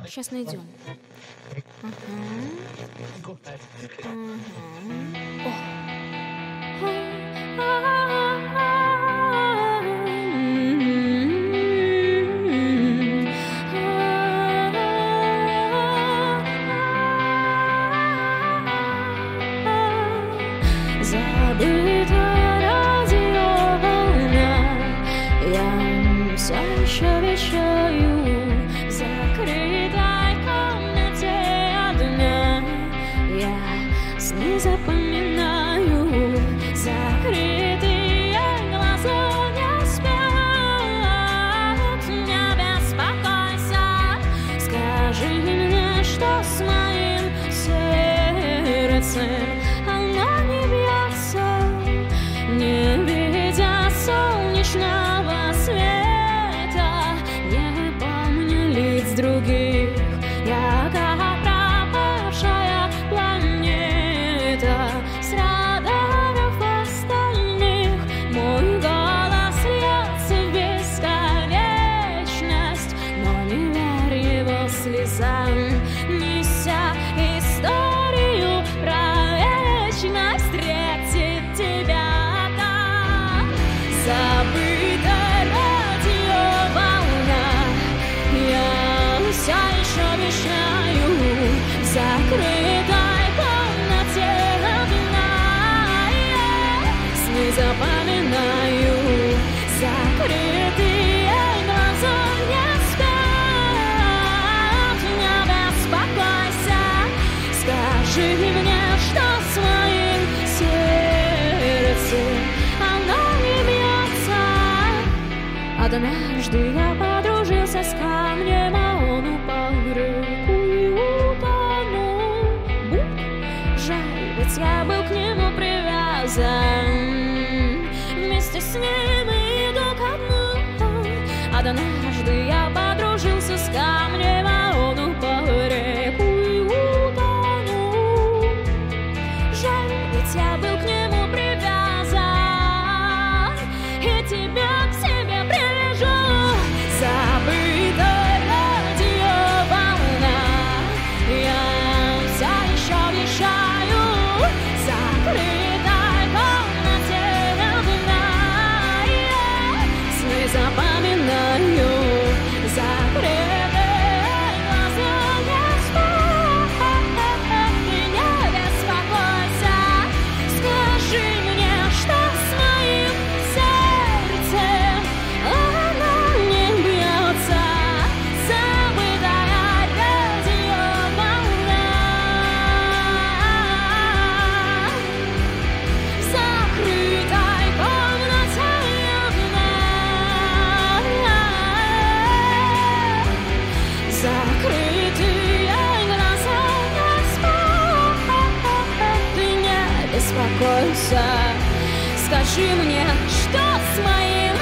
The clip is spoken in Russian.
Сейчас найдем. Забытая радиоволна, я все еще вещаю в закрытой комнате одна. Я сны запоминаю, закрытые глаза не спят. Не беспокойся, скажи мне, что с моим сердцем. Оно не бьется, не видя солнечного света. Не помню лиц других, я как пропавшая планета. С радаров остальных мой голос льется в бесконечность, но не верь его слезам, неся историю про вечность. Встретит тебя там забытая радиоволна, я все еще вещаю в закрытой комнате одна. Сны запоминаю, закрытые глаза не спят. Не беспокойся, скажи мне, что с моим сердцем оно не бьется. Однажды я подружился с камнем, а он упал в реку и утонул. Жаль, ведь я был к нему привязан, вместе с ним иду ко дну. Однажды я подружился с камнем, а он упал в реку и утонул. Жаль, ведь я был к нему привязан, и тебя к себе привяжу. Забытая радиоволна, я все еще вещаю в закрытой комнате одна. Сны запоминаю, закрытые глаза не спят. Не беспокойся, скажи мне, что с моим сердцем оно не бьется. Забытая радиоволна, в закрытой комнате одна. Закрытые глаза не спят. Ты не беспокойся, скажи мне, что с моим